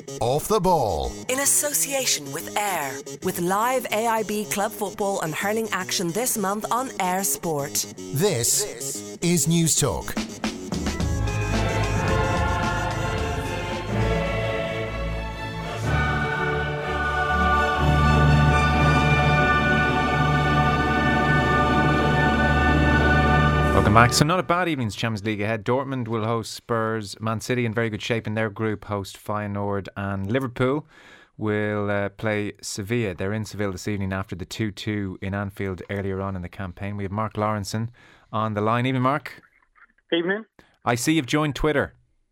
Off the Ball. In association with AIR, with live AIB club football and hurling action this month on AIR Sport. This is News Talk. Welcome back. So not a bad evening's Champions League ahead. Dortmund will host Spurs. Man City in very good shape in their group host Feyenoord, and Liverpool will play Sevilla. They're in Seville this evening after the 2-2 in Anfield earlier on in the campaign. We have Mark Lawrenson on the line. Evening, Mark. Evening. I see you've joined Twitter.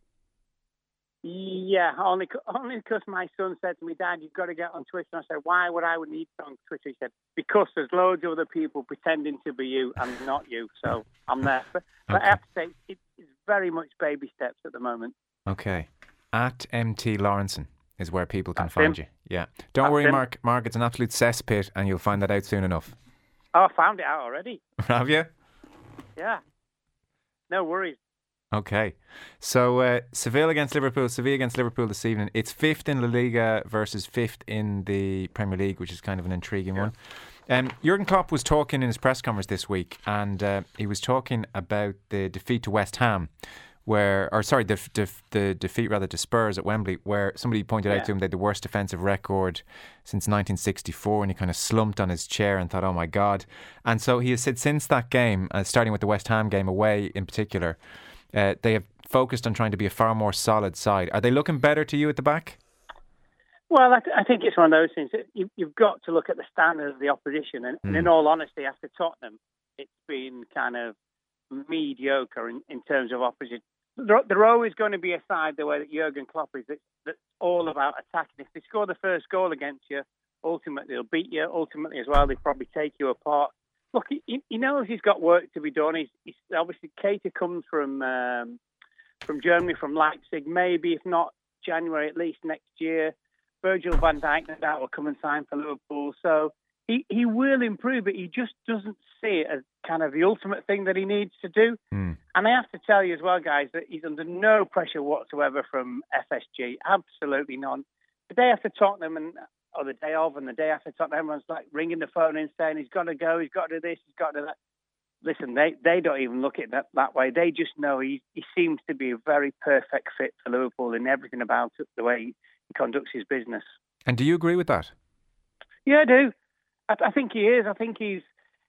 Yeah, only because my son said to me, Dad, you've got to get on Twitter. And I said, why would I need to on Twitter? He said, because there's loads of other people pretending to be you and not you. So I'm there. But I have to say, it's very much baby steps at the moment. Okay. At MT Lawrenson is where people can find you. Yeah. Don't That's worry, him. Mark. It's an absolute cesspit and you'll find that out soon enough. Oh, I found it out already. Have you? Yeah. No worries. Okay, so Seville against Liverpool this evening. It's 5th in La Liga versus 5th in the Premier League, which is kind of an intriguing one. Jurgen Klopp was talking in his press conference this week, and he was talking about the defeat to West Ham, the defeat rather to Spurs at Wembley, where somebody pointed out to him they had the worst defensive record since 1964, and he kind of slumped on his chair and thought, oh my God. And so he has said since that game, starting with the West Ham game away in particular, they have focused on trying to be a far more solid side. Are they looking better to you at the back? Well, I think it's one of those things. You've got to look at the standard of the opposition. And in all honesty, after Tottenham, it's been kind of mediocre in terms of opposition. They're always going to be a side the way that Jurgen Klopp is. That's all about attacking. If they score the first goal against you, ultimately they'll beat you. Ultimately as well, they probably take you apart. Look, he knows he's got work to be done. He's obviously Keita comes from Germany, from Leipzig. Maybe if not January, at least next year. Virgil van Dijk, no doubt, will come and sign for Liverpool. So he will improve, but he just doesn't see it as kind of the ultimate thing that he needs to do. And I have to tell you as well, guys, that he's under no pressure whatsoever from FSG. Absolutely none. The day after Tottenham or the day of and the day after Tottenham, everyone's like ringing the phone and saying he's got to go, he's got to do this, he's got to do that. Listen, they don't even look at it that way. They just know he seems to be a very perfect fit for Liverpool in everything about it, the way he conducts his business. And do you agree with that? Yeah, I do. I think he is. I think he's.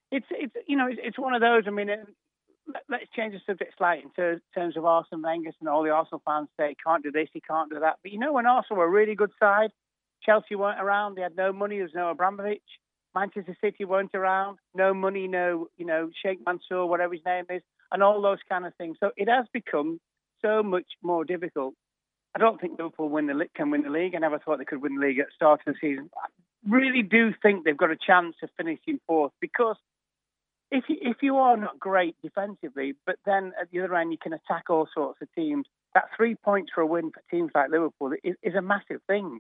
It's one of those. I mean, let's change the subject slightly in terms of Arsene Wenger, and all the Arsenal fans say he can't do this, he can't do that. But when Arsenal were a really good side, Chelsea weren't around. They had no money. There was no Abramovich. Manchester City weren't around. No money. No, Sheikh Mansour, whatever his name is, and all those kind of things. So it has become so much more difficult. I don't think Liverpool can win the league. I never thought they could win the league at the start of the season. I really do think they've got a chance of finishing fourth, because if you are not great defensively, but then at the other end you can attack all sorts of teams, that 3 points for a win for teams like Liverpool is a massive thing.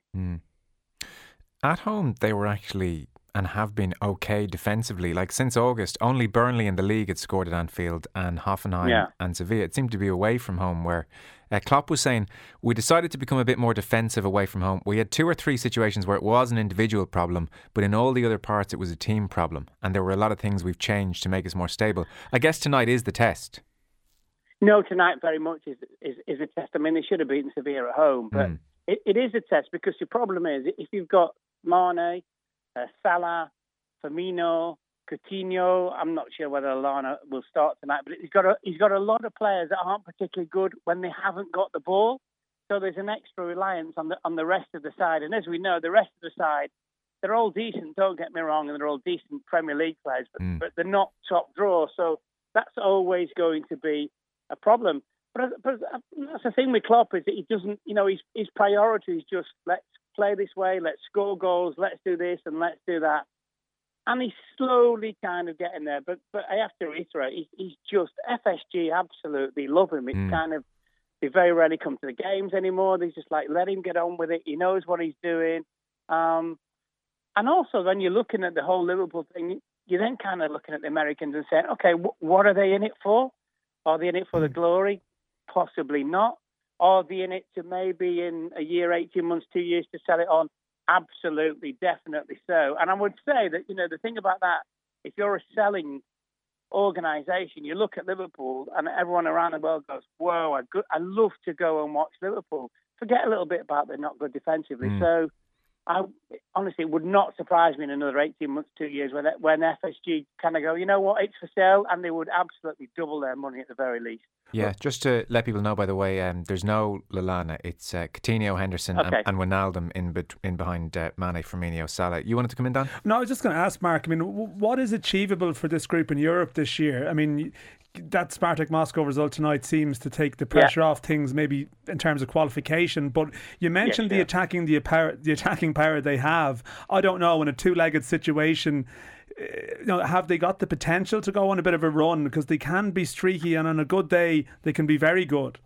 At home, they were actually and have been okay defensively. Like since August, only Burnley in the league had scored at Anfield, and Hoffenheim and Sevilla. It seemed to be away from home where Klopp was saying, we decided to become a bit more defensive away from home. We had 2 or 3 situations where it was an individual problem, but in all the other parts it was a team problem. And there were a lot of things we've changed to make us more stable. I guess tonight is the test. No, tonight very much is a test. I mean, they should have beaten Sevilla at home, but it is a test, because the problem is if you've got Mane, Salah, Firmino, Coutinho. I'm not sure whether Lallana will start tonight, but he's got a lot of players that aren't particularly good when they haven't got the ball. So there's an extra reliance on the rest of the side. And as we know, the rest of the side, they're all decent. Don't get me wrong, and they're all decent Premier League players, but they're not top draw. So that's always going to be a problem. But that's the thing with Klopp, is that he doesn't. His priority is just let's play this way, let's score goals, let's do this and let's do that. And he's slowly kind of getting there. But I have to reiterate, he's just, FSG absolutely love him. It's kind of, they very rarely come to the games anymore. They just let him get on with it. He knows what he's doing. And also when you're looking at the whole Liverpool thing, you're then kind of looking at the Americans and saying, okay, what are they in it for? Are they in it for the glory? Possibly not. Are they in it to maybe in a year, 18 months, 2 years to sell it on? Absolutely, definitely so. And I would say that, the thing about that, if you're a selling organisation, you look at Liverpool and everyone around the world goes, whoa, I love to go and watch Liverpool. Forget a little bit about they're not good defensively. So I honestly, it would not surprise me in another 18 months, 2 years when FSG kind of go, you know what, it's for sale, and they would absolutely double their money at the very least. Yeah, just to let people know, by the way, there's no Lallana. It's Coutinho, Henderson and Wijnaldum in behind Mane, Firmino, Salah. You wanted to come in, Dan? No, I was just going to ask, Mark, I mean, what is achievable for this group in Europe this year? I mean, that Spartak Moscow result tonight seems to take the pressure off things, maybe in terms of qualification. But you mentioned the attacking power they have. I don't know, in a two-legged situation, have they got the potential to go on a bit of a run? Because they can be streaky, and on a good day they can be very good.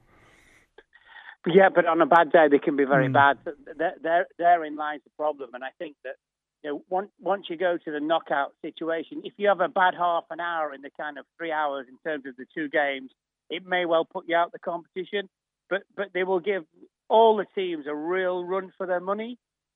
Yeah, but on a bad day they can be very bad. Therein lies the problem, and I think that once you go to the knockout situation, if you have a bad half an hour in the kind of 3 hours in terms of the two games, it may well put you out the competition. But they will give all the teams a real run for their money.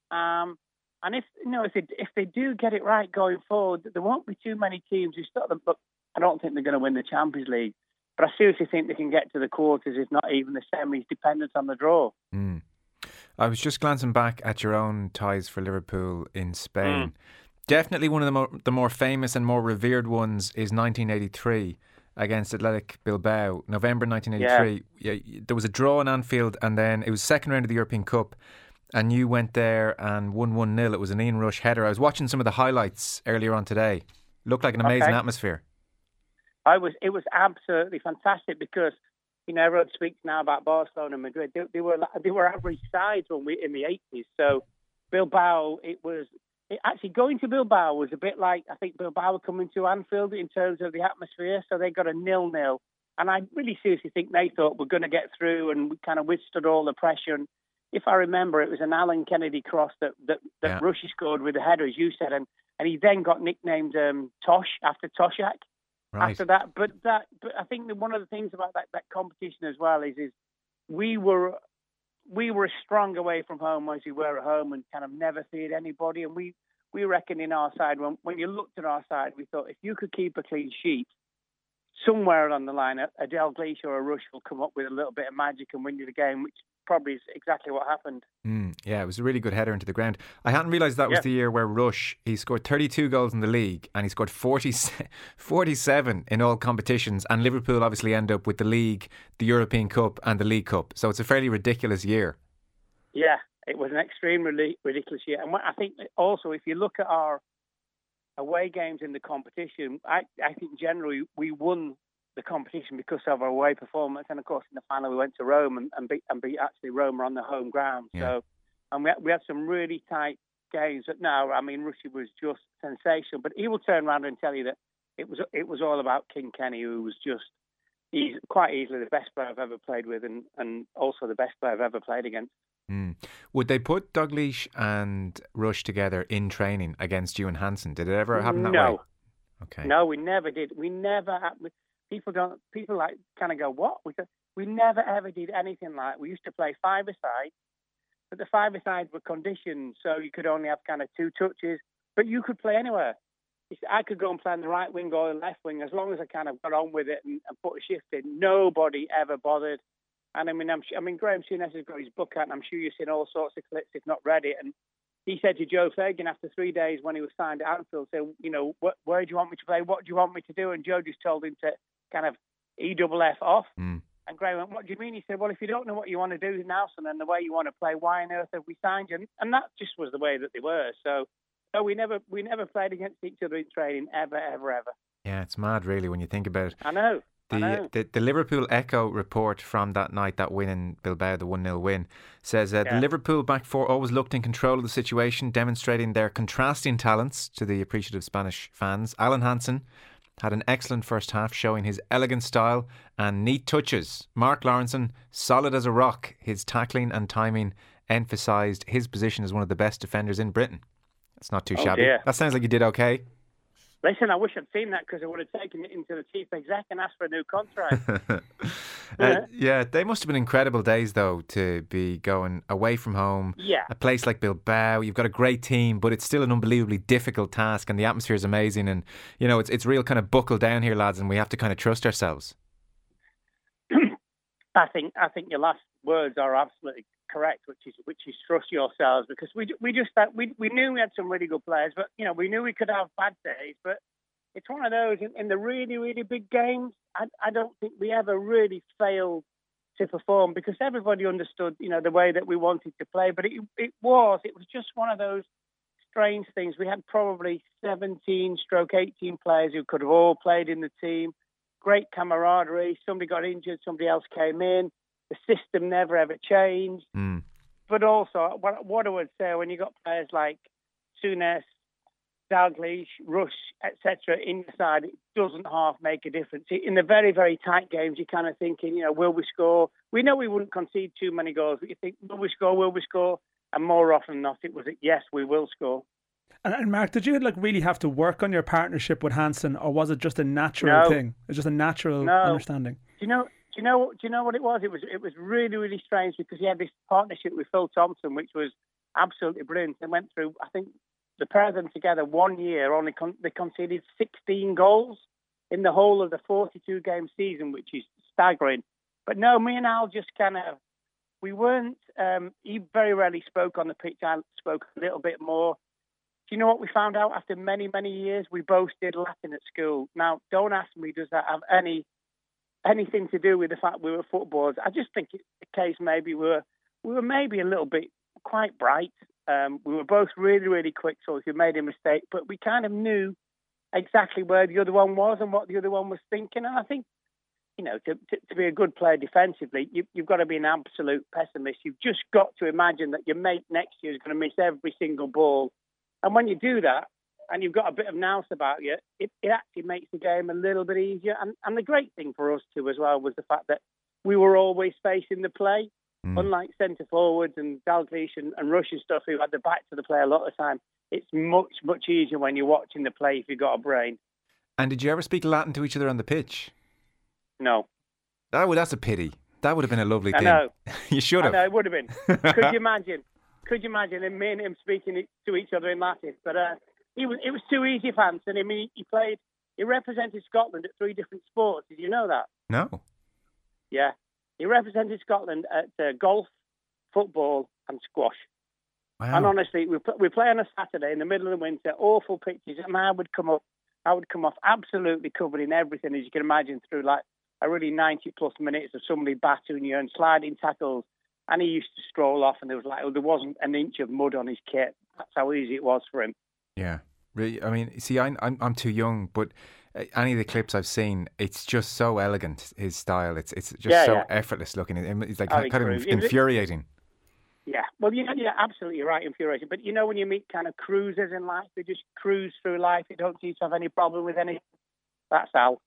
And if they do get it right going forward, there won't be too many teams who start them. But I don't think they're going to win the Champions League. But I seriously think they can get to the quarters, if not even the semis, dependent on the draw. I was just glancing back at your own ties for Liverpool in Spain. Definitely one of the more famous and more revered ones is 1983 against Athletic Bilbao. November 1983. Yeah, there was a draw in Anfield, and then it was second round of the European Cup, and you went there and won 1-0. It was an Ian Rush header. I was watching some of the highlights earlier on today. Looked like an amazing atmosphere. It was absolutely fantastic because everyone speaks now about Barcelona and Madrid. They were average sides in the 80s. So Bilbao, actually going to Bilbao was a bit like, I think Bilbao were coming to Anfield in terms of the atmosphere. So they got a 0-0, and I really seriously think they thought we're going to get through, and we kind of withstood all the pressure. And if I remember, it was an Alan Kennedy cross that Rushy scored with a header, as you said, and he then got nicknamed Tosh after Toshak. Right. After that, but I think that one of the things about that competition as well is we were as strong away from home as we were at home, and kind of never feared anybody. And we reckon in our side, when you looked at our side, we thought if you could keep a clean sheet, somewhere along the line, a Dalglish or a Rush will come up with a little bit of magic and win you the game, which probably is exactly what happened. Yeah, it was a really good header into the ground. I hadn't realised that was the year where Rush, he scored 32 goals in the league, and he scored 47 in all competitions, and Liverpool obviously end up with the league, the European Cup and the League Cup. So it's a fairly ridiculous year. Yeah, it was an extremely ridiculous year. And I think also, if you look at our away games in the competition, I think generally we won the competition because of our away performance, and of course in the final we went to Rome and beat actually Roma on the home ground. So, and we had some really tight games. But no, I mean Rushy was just sensational. But he will turn around and tell you that it was all about King Kenny, who was just quite easily the best player I've ever played with, and also the best player I've ever played against. Would they put Dalglish and Rush together in training against you and Hansen? Did it ever happen that way? Okay. No, we never did. We never. People like kind of go, what? We never ever did anything like. We used to play five-a-side, but the five-a-sides were conditioned, so you could only have kind of two touches, but you could play anywhere. I could go and play on the right wing or the left wing as long as I kind of got on with it and put a shift in. Nobody ever bothered. And I mean, Graham Souness has got his book out, and I'm sure you've seen all sorts of clips, if not read it. And he said to Joe Fagan after 3 days when he was signed at Anfield, said, where do you want me to play? What do you want me to do? And Joe just told him to kind of EFF off. And Graham went, what do you mean? He said, well, if you don't know what you want to do now, son, and the way you want to play, why on earth have we signed you? And that just was the way that they were. So we never played against each other in training, ever. Yeah, it's mad, really, when you think about it. I know. The Liverpool Echo report from that night, that win in Bilbao, the 1-0 win, says the Liverpool back four always looked in control of the situation, demonstrating their contrasting talents to the appreciative Spanish fans. Alan Hansen had an excellent first half, showing his elegant style and neat touches. Mark Lawrenson, solid as a rock. His tackling and timing emphasised his position as one of the best defenders in Britain. That's not too shabby. Dear. That sounds like you did okay. Listen, I wish I'd seen that because I would have taken it into the chief exec and asked for a new contract. Yeah, they must have been incredible days, though, to be going away from home. Yeah. A place like Bilbao, you've got a great team, but it's still an unbelievably difficult task, and the atmosphere is amazing. And, you know, it's real kind of buckle down here, lads, and we have to kind of trust ourselves. I think your last words are absolutely correct, which is trust yourselves, because we knew we had some really good players, but you know we knew we could have bad days. But it's one of those in the really, really big games. I don't think we ever really failed to perform because everybody understood, you know, the way that we wanted to play. But it was just one of those strange things. We had probably 17/18 players who could have all played in the team. Great camaraderie. Somebody got injured, somebody else came in. The system never ever changed. But also, what I would say, when you got players like Souness, Dalglish, Rush, etc. inside, it doesn't half make a difference. In the very, very tight games, you're kind of thinking, you know, will we score? We know we wouldn't concede too many goals, but you think, will we score? Will we score? And more often than not, it was yes, we will score. And Mark, did you really have to work on your partnership with Hansen, or was it just a natural thing? It was just a natural understanding. Do you know what it was? It was really, really strange because he had this partnership with Phil Thompson, which was absolutely brilliant. They went through, I think, the pair of them together 1 year. They conceded 16 goals in the whole of the 42-game season, which is staggering. But no, me and Al just kind of, we weren't. He very rarely spoke on the pitch. I spoke a little bit more. Do you know what we found out after many, many years? We both did Latin at school. Now, don't ask me, does that have anything to do with the fact we were footballers? I just think it's the case maybe we were maybe a little bit quite bright. We were both really, really quick, so if you made a mistake, but we kind of knew exactly where the other one was and what the other one was thinking. And I think, you know, to be a good player defensively, you've got to be an absolute pessimist. You've just got to imagine that your mate next to you is going to miss every single ball. And when you do that, and you've got a bit of nous about you, it actually makes the game a little bit easier. And the great thing for us too as well was the fact that we were always facing the play. Unlike centre forwards and Dalglish and Rush and stuff who had the back to the play a lot of the time, it's much, much easier when you're watching the play if you've got a brain. And did you ever speak Latin to each other on the pitch? No. That's a pity. That would have been a lovely thing. I know. You should have. I know, it would have been. Could you imagine? And me and him speaking to each other in Latin? But it was too easy for Hansen. I mean, he represented Scotland at 3 different sports. Did you know that? No. Yeah. He represented Scotland at golf, football and squash. Wow. And honestly, we play on a Saturday in the middle of the winter, awful pitches, and I would come off absolutely covered in everything, as you can imagine, through like a really 90-plus minutes of somebody battering you and sliding tackles. And he used to stroll off, and there wasn't an inch of mud on his kit. That's how easy it was for him. Yeah, really. I mean, see, I'm too young, but any of the clips I've seen, it's just so elegant. His style, it's just effortless looking. It's like kind of infuriating. Yeah, well, you're absolutely right, infuriating. But you know, when you meet kind of cruisers in life, they just cruise through life. They don't seem to have any problem with anything. That's Al.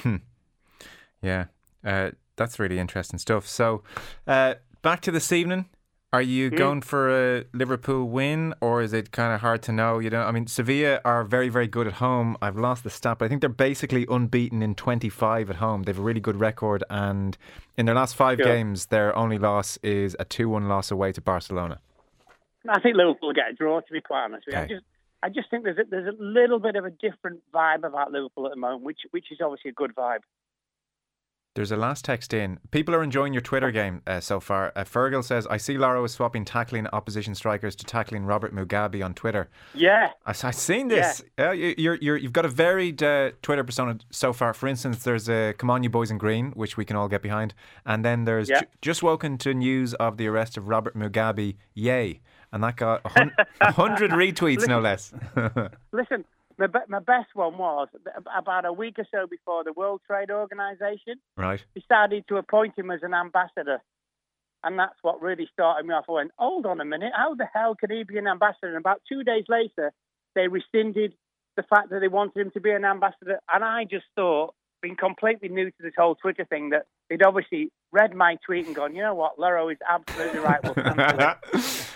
Yeah, that's really interesting stuff. So, back to this evening. Are you going for a Liverpool win, or is it kind of hard to know? You know, I mean, Sevilla are very, very good at home. I've lost the stat, but I think they're basically unbeaten in 25 at home. They have a really good record, and in their last 5 games, their only loss is a 2-1 loss away to Barcelona. I think Liverpool will get a draw, to be quite honest with you. Okay. I just think there's a little bit of a different vibe about Liverpool at the moment, which is obviously a good vibe. There's a last text in. People are enjoying your Twitter game so far. Fergal says, I see Laro is swapping tackling opposition strikers to tackling Robert Mugabe on Twitter. Yeah. I've seen this. Yeah. You've got a varied Twitter persona so far. For instance, there's Come On You Boys in Green, which we can all get behind. And then there's just woken to news of the arrest of Robert Mugabe. Yay. And that got 100 retweets, no less. Listen. My best one was about a week or so before the World Trade Organization decided to appoint him as an ambassador. And that's what really started me off. I went, hold on a minute, how the hell could he be an ambassador? And about 2 days later, they rescinded the fact that they wanted him to be an ambassador. And I just thought, being completely new to this whole Twitter thing, that they'd obviously read my tweet and gone, you know what, Laro is absolutely right. We'll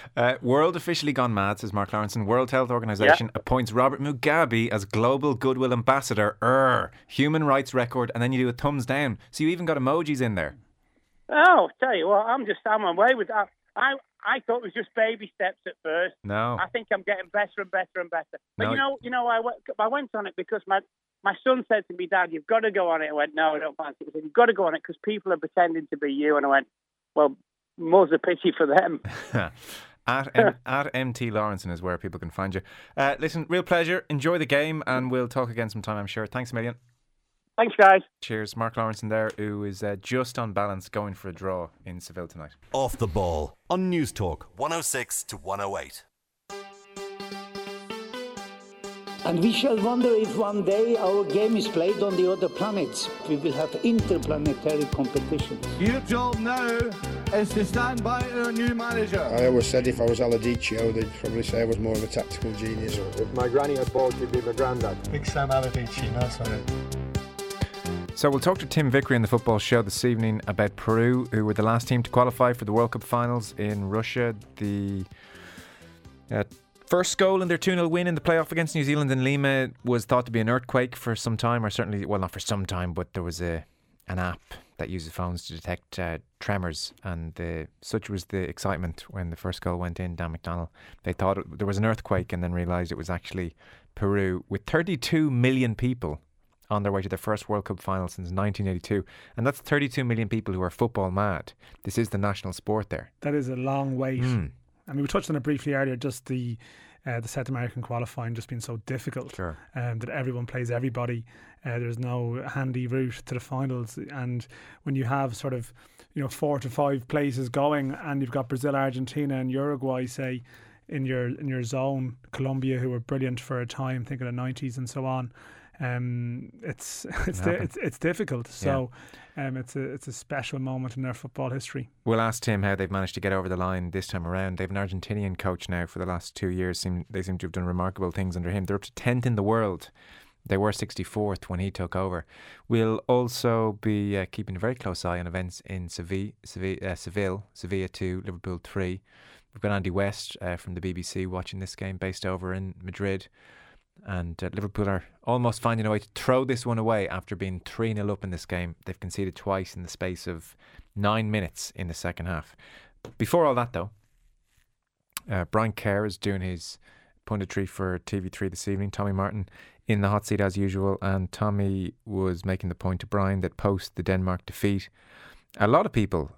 World officially gone mad, says Mark Lawrenson. World Health Organization appoints Robert Mugabe as Global Goodwill Ambassador. Human rights record, and then you do a thumbs down. So you even got emojis in there. Oh, tell you what, I'm on my way with that. I thought it was just baby steps at first. No. I think I'm getting better and better and better. But no. I went on it because my son said to me, Dad, you've got to go on it. I went, no, I don't fancy it. He said, you've got to go on it because people are pretending to be you. And I went, well, more's a pity for them. At MT Lawrenson is where people can find you. Listen, real pleasure. Enjoy the game, and we'll talk again sometime, I'm sure. Thanks a million. Thanks, guys. Cheers. Mark Lawrenson there, who is just on balance going for a draw in Seville tonight. Off the Ball on News Talk 106 to 108. And we shall wonder if one day our game is played on the other planets. We will have interplanetary competition. Your job now is to stand by our new manager. I always said if I was Aladicio, they'd probably say I was more of a tactical genius. If my granny had balls, she'd be my granddad. Big Sam Aladici, that's on it. So we'll talk to Tim Vickery in the football show this evening about Peru, who were the last team to qualify for the World Cup finals in Russia. The first goal in their 2-0 win in the playoff against New Zealand in Lima was thought to be an earthquake for some time, or certainly, well, not for some time, but there was an app that uses phones to detect tremors, and such was the excitement when the first goal went in. Dan McDonnell, they thought there was an earthquake and then realised it was actually Peru, with 32 million people on their way to their first World Cup final since 1982. And that's 32 million people who are football mad. This is the national sport there. That is a long wait. I mean, we touched on it briefly earlier, just the South American qualifying just being so difficult. Sure. That everyone plays everybody. There's no handy route to the finals. And when you have sort of, 4 to 5 places going, and you've got Brazil, Argentina and Uruguay, say, in your zone, Colombia, who were brilliant for a time, think of the 90s and so on. It's difficult. So it's a special moment in their football history. We'll ask Tim how they've managed to get over the line this time around. They have an Argentinian coach now for the last 2 years. They seem to have done remarkable things under him. They're up to 10th in the world. They were 64th when he took over. We'll also be keeping a very close eye on events in Seville 2, Liverpool 3. We've got Andy West from the BBC watching this game, based over in Madrid. And Liverpool are almost finding a way to throw this one away after being 3-0 up in this game. They've conceded twice in the space of 9 minutes in the second half. Before all that, though, Brian Kerr is doing his punditry for TV3 this evening. Tommy Martin in the hot seat as usual, and Tommy was making the point to Brian that post the Denmark defeat, a lot of people,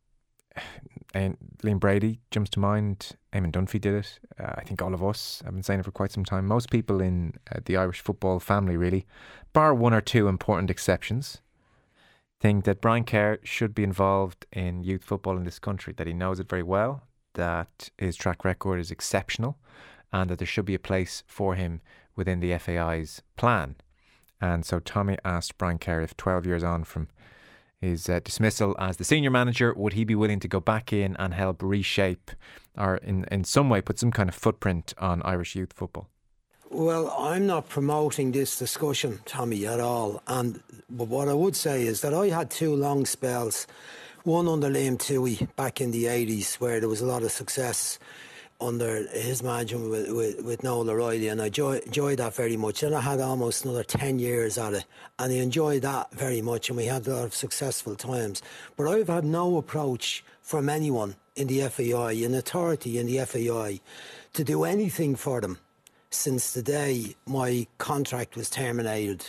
and Liam Brady jumps to mind, Eamon Dunphy did it, I think all of us have been saying it for quite some time, most people in the Irish football family really, bar one or two important exceptions, think that Brian Kerr should be involved in youth football in this country, that he knows it very well, that his track record is exceptional, and that there should be a place for him within the FAI's plan. And so Tommy asked Brian Kerr if 12 years on from his dismissal as the senior manager, would he be willing to go back in and help reshape, or in some way put some kind of footprint on Irish youth football? Well, I'm not promoting this discussion, Tommy, at all. But what I would say is that I had 2 long spells, one under Liam Toohey back in the 80s, where there was a lot of success under his management with Noel O'Reilly, and I enjoyed that very much. And I had almost another 10 years at it, and I enjoyed that very much, and we had a lot of successful times. But I've had no approach from anyone in the FAI, an authority in the FAI, to do anything for them since the day my contract was terminated.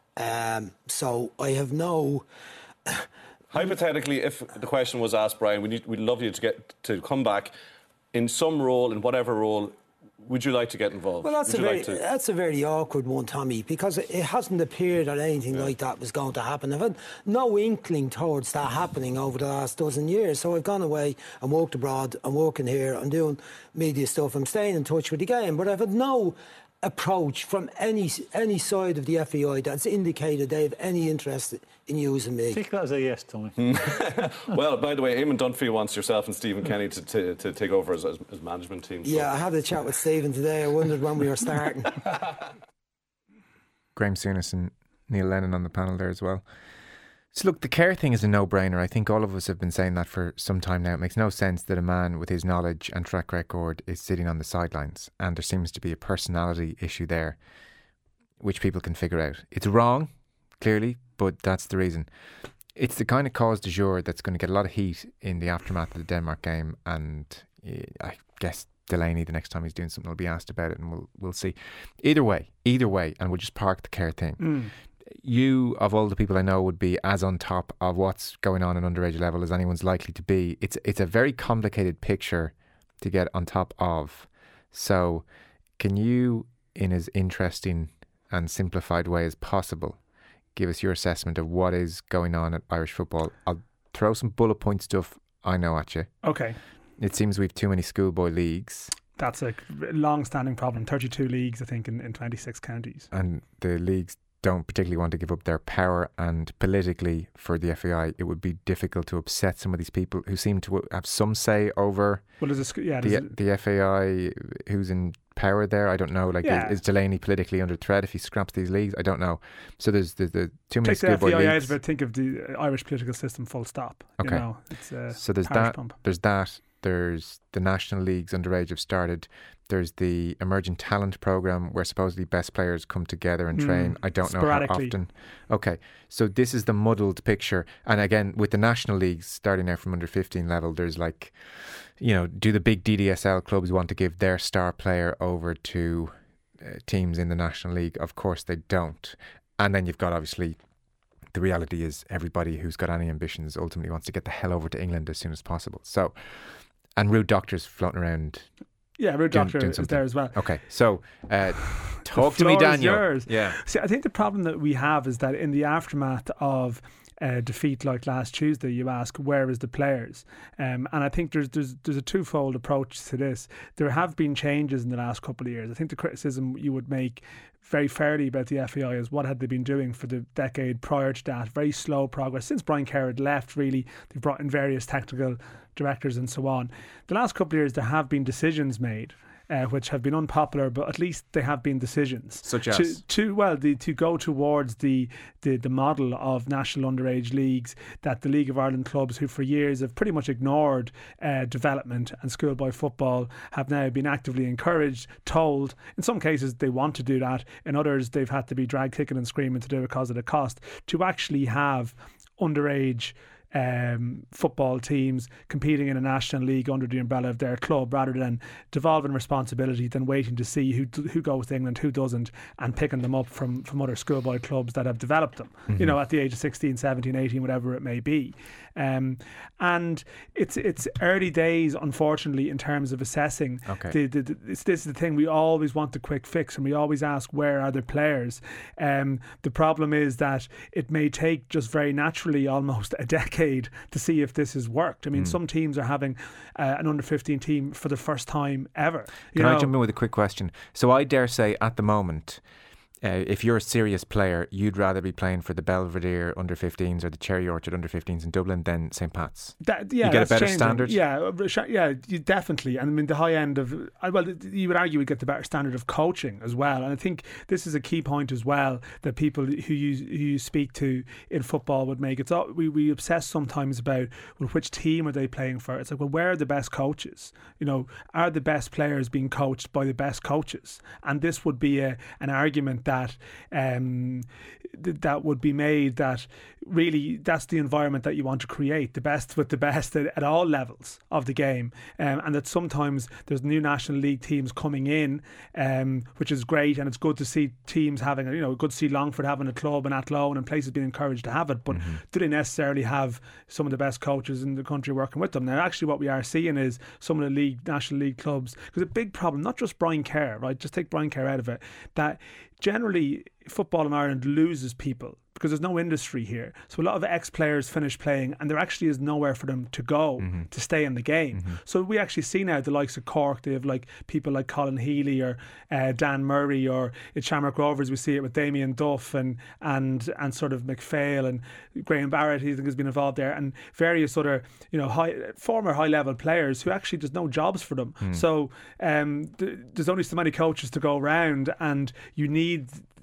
So I have no... Hypothetically, if the question was asked, Brian, we'd love you to come back in some role, in whatever role, would you like to get involved? Well, that's a very awkward one, Tommy, because it hasn't appeared that anything like that was going to happen. I've had no inkling towards that happening over the last dozen years. So I've gone away and worked abroad, I'm working here, I'm doing media stuff, I'm staying in touch with the game, but I've had no approach from any side of the FAI that's indicated they have any interest in using me. Take that as a yes, Tommy. Well, by the way, Eamon Dunphy wants yourself and Stephen Kenny to take over as management team. Yeah, so. I had a chat with Stephen today. I wondered when we were starting. Graham Souness and Neil Lennon on the panel there as well. So look, the Kerr thing is a no-brainer. I think all of us have been saying that for some time now. It makes no sense that a man with his knowledge and track record is sitting on the sidelines, and there seems to be a personality issue there, which people can figure out. It's wrong, clearly, but that's the reason. It's the kind of cause du jour that's going to get a lot of heat in the aftermath of the Denmark game, and I guess Delaney, the next time he's doing something, will be asked about it, and we'll see. Either way, and we'll just park the Kerr thing. You, of all the people I know, would be as on top of what's going on in underage level as anyone's likely to be. It's a very complicated picture to get on top of. So can you, in as interesting and simplified way as possible, give us your assessment of what is going on at Irish football? I'll throw some bullet point stuff I know at you. Okay. It seems we've too many schoolboy leagues. That's a long-standing problem. 32 leagues, I think, in 26 counties. And the leagues don't particularly want to give up their power, and politically for the FAI it would be difficult to upset some of these people who seem to have some say over the FAI who's in power there. I don't know, is Delaney politically under threat if he scraps these leagues? I don't know. So there's the too many schoolboy leagues. Take the FAI out, think of the Irish political system full stop. Okay. So there's that. Pump. There's the national leagues underage have started. There's the emerging talent program where supposedly best players come together and train. I don't know how often. Okay, so this is the muddled picture. And again, with the national leagues starting now from under 15 level, there's do the big DDSL clubs want to give their star player over to teams in the National League? Of course they don't. And then you've got, obviously, the reality is everybody who's got any ambitions ultimately wants to get the hell over to England as soon as possible. So, and Rude Doctor's floating around. Yeah, Rude Doctor is there as well. Okay, so talk to me, Daniel. Yours. Yeah. See, I think the problem that we have is that in the aftermath of defeat like last Tuesday, you ask, where is the players? And I think there's a twofold approach to this. There have been changes in the last couple of years. I think the criticism you would make very fairly about the FAI is what had they been doing for the decade prior to that. Very slow progress. Since Brian Kerr had left, really, they've brought in various technical directors and so on. The last couple of years there have been decisions made which have been unpopular, but at least they have been decisions. Such as? To go towards the model of national underage leagues that the League of Ireland clubs, who for years have pretty much ignored development and schoolboy football, have now been actively encouraged, told. In some cases they want to do that. In others they've had to be dragged kicking and screaming to do it because of the cost. To actually have underage football teams competing in a national league under the umbrella of their club, rather than devolving responsibility, than waiting to see who goes to England, who doesn't, and picking them up from other schoolboy clubs that have developed them, at the age of 16, 17, 18, whatever it may be. And it's early days, unfortunately, in terms of assessing. Okay. This is the thing, we always want the quick fix, and we always ask, where are the players? The problem is that it may take just very naturally almost a decade to see if this has worked. I mean, some teams are having an under-15 team for the first time ever. Can I jump in with a quick question? So I dare say at the moment, if you're a serious player, you'd rather be playing for the Belvedere under-15s or the Cherry Orchard under-15s in Dublin than St. Pat's. You get a better standard? Yeah, you definitely. And I mean, the high end of... Well, you would argue we get the better standard of coaching as well. And I think this is a key point as well that people who you speak to in football would make. We obsess sometimes about, well, which team are they playing for? It's like, well, where are the best coaches? Are the best players being coached by the best coaches? And this would be an argument that would be made, that really that's the environment that you want to create, the best with the best at all levels of the game, and that sometimes there's new National League teams coming in, which is great, and it's good to see teams having good to see Longford having a club and Athlone and places being encouraged to have it, but do they necessarily have some of the best coaches in the country working with them? Now actually what we are seeing is some of the National League clubs, because a big problem, not just Brian Kerr, right, just take Brian Kerr out of it, that generally football in Ireland loses people because there's no industry here. So a lot of ex-players finish playing and there actually is nowhere for them to go to stay in the game. So we actually see now the likes of Cork, they have like people like Colin Healy or Dan Murray, or at Shamrock Rovers we see it with Damien Duff and sort of McPhail and Graham Barrett, he has been involved there, and various other former high-level players who actually there's no jobs for them. So there's only so many coaches to go around, and you need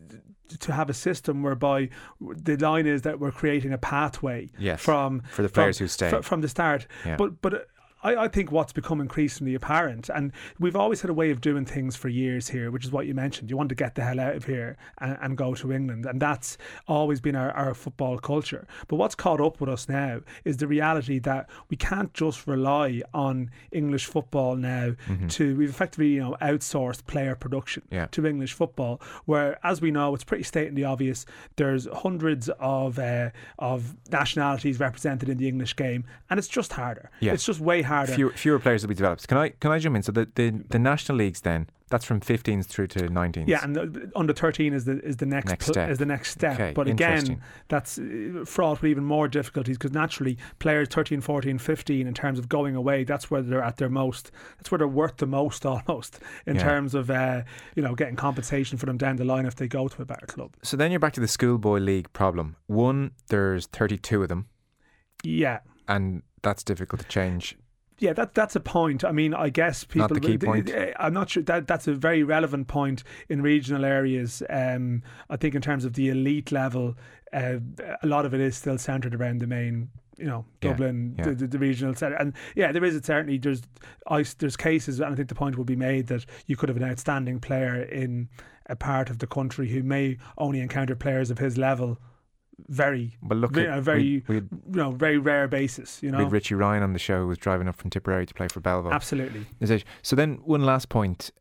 to have a system whereby the line is that we're creating a pathway for the players who stay from the start. Yeah. But I think what's become increasingly apparent, and we've always had a way of doing things for years here, which is what you mentioned. You want to get the hell out of here and go to England, and that's always been our football culture. But what's caught up with us now is the reality that we can't just rely on English football now we've effectively outsourced player production to English football, where, as we know, it's pretty statingly obvious, there's hundreds of nationalities represented in the English game, and it's just harder. It's just way harder. Fewer players will be developed. Can I jump in? So the national leagues then, that's from 15s through to 19s. Yeah, and under 13 is the next step. Okay, but again, that's fraught with even more difficulties, because naturally players 13, 14, 15, in terms of going away, that's where they're at their most. That's where they're worth the most, almost, in terms of getting compensation for them down the line if they go to a better club. So then you're back to the schoolboy league problem. One, there's 32 of them. Yeah, and that's difficult to change. Yeah, that's a point. I mean, I guess people... Not the key point. I'm not sure. That's a very relevant point in regional areas. I think in terms of the elite level, a lot of it is still centred around the main, Dublin, the regional centre. And there is certainly, there's cases, and I think the point will be made that you could have an outstanding player in a part of the country who may only encounter players of his level very rare basis. We had Richie Ryan on the show, who was driving up from Tipperary to play for Belleville. Absolutely. So then one last point,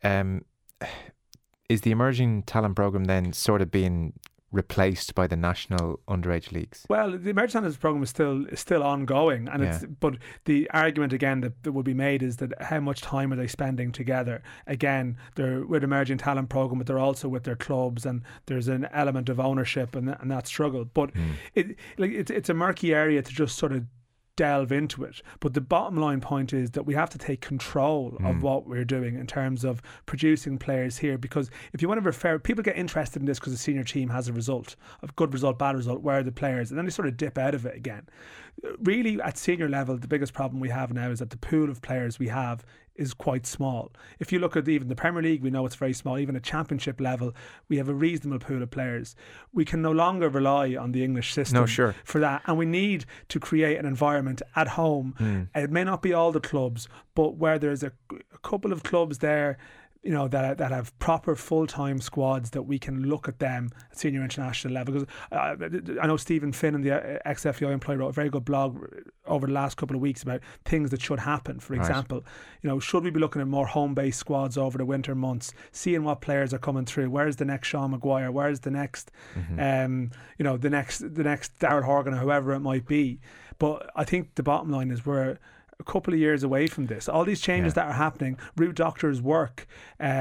is the emerging talent programme then sort of being replaced by the national underage leagues? Well, the emerging talent programme is still ongoing, and but the argument again that would be made is that how much time are they spending together? Again, they're with emerging talent programme, but they're also with their clubs, and there's an element of ownership and that struggle. But it's a murky area to just sort of delve into it. But the bottom line point is that we have to take control of what we're doing in terms of producing players here, because if you want to refer, people get interested in this because the senior team has a result, a good result, bad result, where are the players, and then they sort of dip out of it again. Really, at senior level, the biggest problem we have now is that the pool of players we have is quite small. If you look at even the Premier League, we know it's very small. Even at Championship level, we have a reasonable pool of players. We can no longer rely on the English system for that, and we need to create an environment at home. It may not be all the clubs, but where there's a couple of clubs there, that have proper full-time squads, that we can look at them at senior international level. Because I know Stephen Finn and the ex-FAI employee wrote a very good blog over the last couple of weeks about things that should happen. For example, should we be looking at more home-based squads over the winter months, seeing what players are coming through? Where's the next Sean Maguire? Where's the next, the next Darrell Horgan, or whoever it might be? But I think the bottom line is we're a couple of years away from this. All these changes that are happening, Root Doctor's work,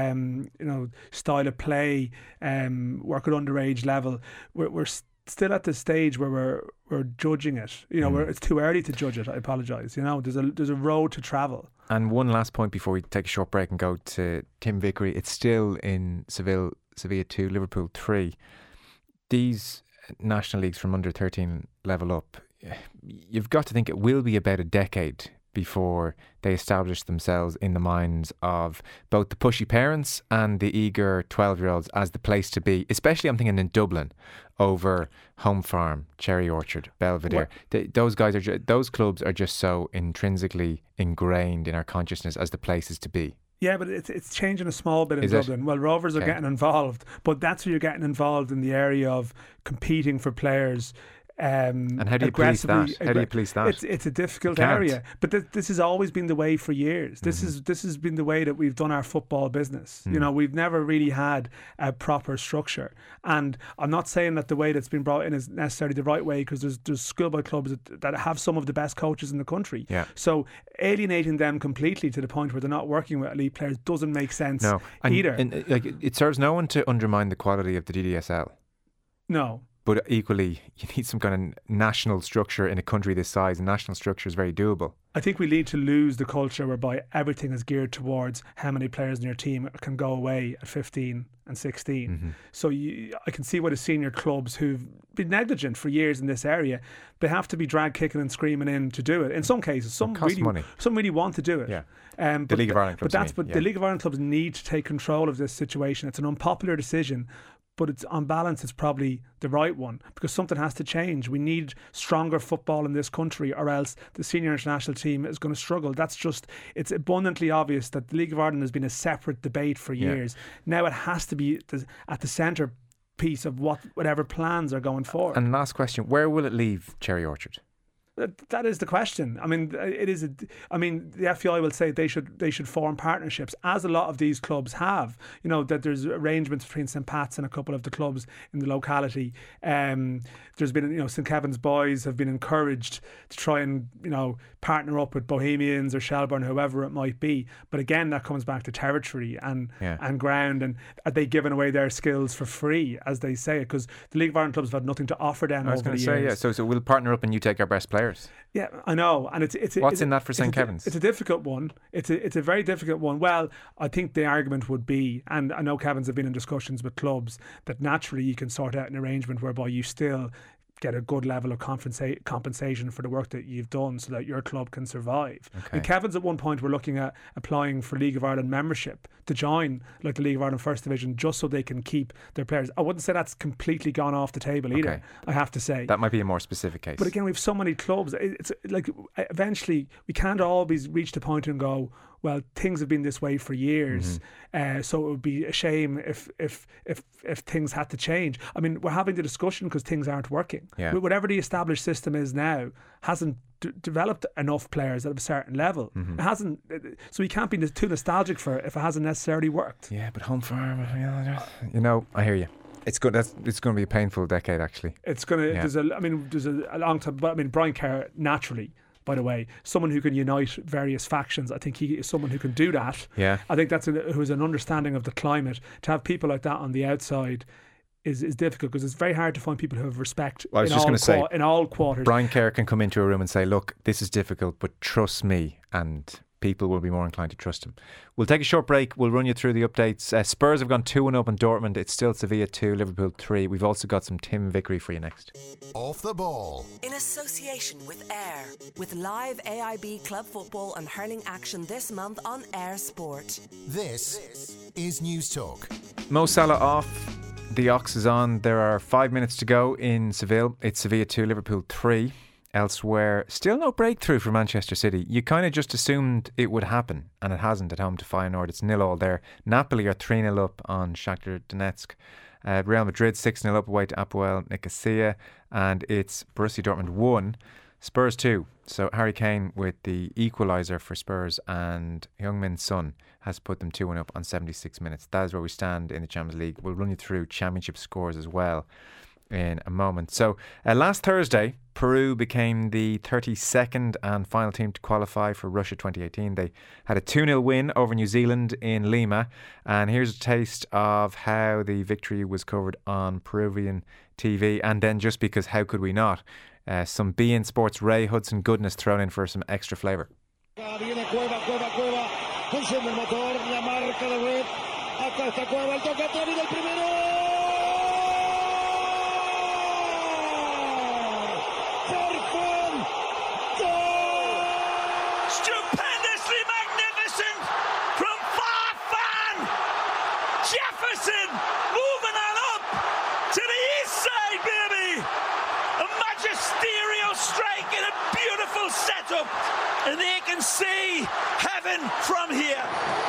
style of play, work at underage level, we're still at the stage where we're judging it. It's too early to judge it. I apologise. There's a road to travel. And one last point before we take a short break and go to Tim Vickery. It's still in Sevilla 2, Liverpool 3. These national leagues from under 13 level up, you've got to think it will be about a decade before they establish themselves in the minds of both the pushy parents and the eager 12-year-olds as the place to be. Especially, I'm thinking in Dublin, over Home Farm, Cherry Orchard, Belvedere. Those clubs are just so intrinsically ingrained in our consciousness as the places to be. Yeah, but it's changing a small bit in Dublin. Well, Rovers are getting involved, but that's where you're getting involved in the area of competing for players. And how do you police that? It's a difficult area, but this has always been the way for years. This has been the way that we've done our football business. We've never really had a proper structure, and I'm not saying that the way that's been brought in is necessarily the right way, because there's schoolboy clubs that have some of the best coaches in the country. So alienating them completely to the point where they're not working with elite players doesn't make sense either. And it serves no one to undermine the quality of the DDSL. No. But equally, you need some kind of national structure in a country this size, and national structure is very doable. I think we need to lose the culture whereby everything is geared towards how many players in your team can go away at 15 and 16. So I can see why the senior clubs who've been negligent for years in this area, they have to be dragged kicking and screaming in to do it. In some cases, some really want to do it. The League of Ireland clubs. The League of Ireland clubs need to take control of this situation. It's an unpopular decision, but it's on balance, it's probably the right one, because something has to change. We need stronger football in this country, or else the senior international team is going to struggle. It's abundantly obvious that the League of Ireland has been a separate debate for years. Now it has to be at the centre piece of whatever plans are going forward. And last question, where will it leave Cherry Orchard? That is the question. I mean, the FAI will say they should form partnerships, as a lot of these clubs have. You know, that there's arrangements between St Pat's and a couple of the clubs in the locality. There's been, St Kevin's boys have been encouraged to try and, partner up with Bohemians or Shelbourne, whoever it might be. But again, that comes back to territory and ground, and are they giving away their skills for free, as they say it? Because the League of Ireland clubs have had nothing to offer them over the years. I was going to say, So we'll partner up and you take our best players. Yeah, I know, and it's what's in that for St Kevin's? It's a difficult one. It's a very difficult one. Well, I think the argument would be, and I know Kevin's have been in discussions with clubs, that naturally you can sort out an arrangement whereby you still get a good level of compensation for the work that you've done, so that your club can survive. Okay. And Kevin's at one point were looking at applying for League of Ireland membership to join like the League of Ireland First Division, just so they can keep their players. I wouldn't say that's completely gone off the table either. I have to say that might be a more specific case. But again, we have so many clubs. It's like eventually we can't always reach the point and go, well, things have been this way for years, so it would be a shame if things had to change. I mean, we're having the discussion because things aren't working. Yeah. Whatever the established system is now hasn't developed enough players at a certain level. It hasn't, so we can't be too nostalgic for it if it hasn't necessarily worked. Yeah, but home farm, I hear you. It's good. It's going to be a painful decade, actually. It's going to. There's a long time. But I mean, Brian Kerr naturally, by the way, someone who can unite various factions. I think he is someone who can do that. Yeah. I think who's an understanding of the climate. To have people like that on the outside is difficult, because it's very hard to find people who have respect in all quarters. Brian Kerr can come into a room and say, look, this is difficult, but trust me, and people will be more inclined to trust him. We'll take a short break. We'll run you through the updates. Spurs have gone 2-1 up on Dortmund. It's still Sevilla 2, Liverpool 3. We've also got some Tim Vickery for you next. Off the ball. In association with Air, with live AIB club football and hurling action this month on Air Sport. This is News Talk. Mo Salah off. The Ox is on. There are 5 minutes to go in Seville. It's Sevilla 2, Liverpool 3. Elsewhere, still no breakthrough for Manchester City. You kind of just assumed it would happen, and it hasn't at home to Feyenoord. It's 0-0 there. Napoli are 3-0 up on Shakhtar Donetsk. Real Madrid 6-0 up away to Apoel Nicosia, and it's Borussia Dortmund 1, Spurs 2. So Harry Kane with the equaliser for Spurs, and Heung-min Son has put them 2-1 up on 76 minutes. That is where we stand in the Champions League. We'll run you through championship scores as well in a moment. So last Thursday, Peru became the 32nd and final team to qualify for Russia 2018. They had a 2-0 win over New Zealand in Lima, and here's a taste of how the victory was covered on Peruvian TV. And then, just because how could we not, some beIN Sports Ray Hudson goodness thrown in for some extra flavour. Viene Cueva, enciende el motor, la marca de Webb, acá está Cueva, el toque atrás y el primero. Stupendously magnificent from Farfan Jefferson, moving on up to the east side, baby. A magisterial strike in a beautiful setup, and they can see heaven from here.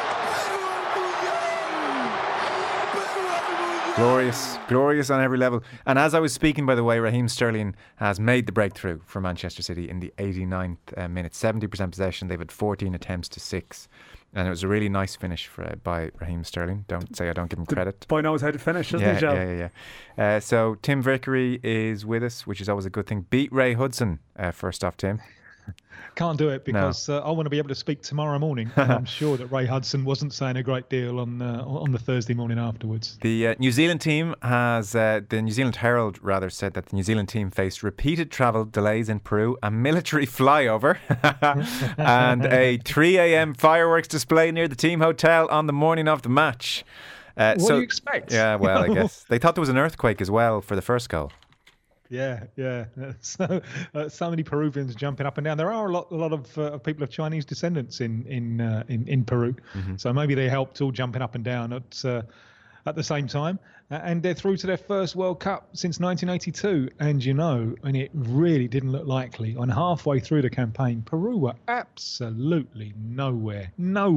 Glorious on every level. And as I was speaking, by the way, Raheem Sterling has made the breakthrough for Manchester City in the 89th minute. 70% possession. They've had 14 attempts to 6. And it was a really nice finish by Raheem Sterling. Don't say I don't give him credit. The boy knows how to finish, doesn't he, Joe? Yeah. So Tim Vickery is with us, which is always a good thing. Beat Ray Hudson, first off, Tim. Can't do it because I want to be able to speak tomorrow morning, and I'm sure that Ray Hudson wasn't saying a great deal on the Thursday morning afterwards. The New Zealand team has, the New Zealand Herald rather, said that the New Zealand team faced repeated travel delays in Peru, a military flyover and a 3 a.m. fireworks display near the team hotel on the morning of the match. What do you expect? Yeah, well, I guess they thought there was an earthquake as well for the first goal. Yeah. So many Peruvians jumping up and down. There are a lot of people of Chinese descendants in Peru, so maybe they helped all jumping up and down at at the same time, and they're through to their first World Cup since 1982. And and it really didn't look likely. And halfway through the campaign, Peru were absolutely nowhere.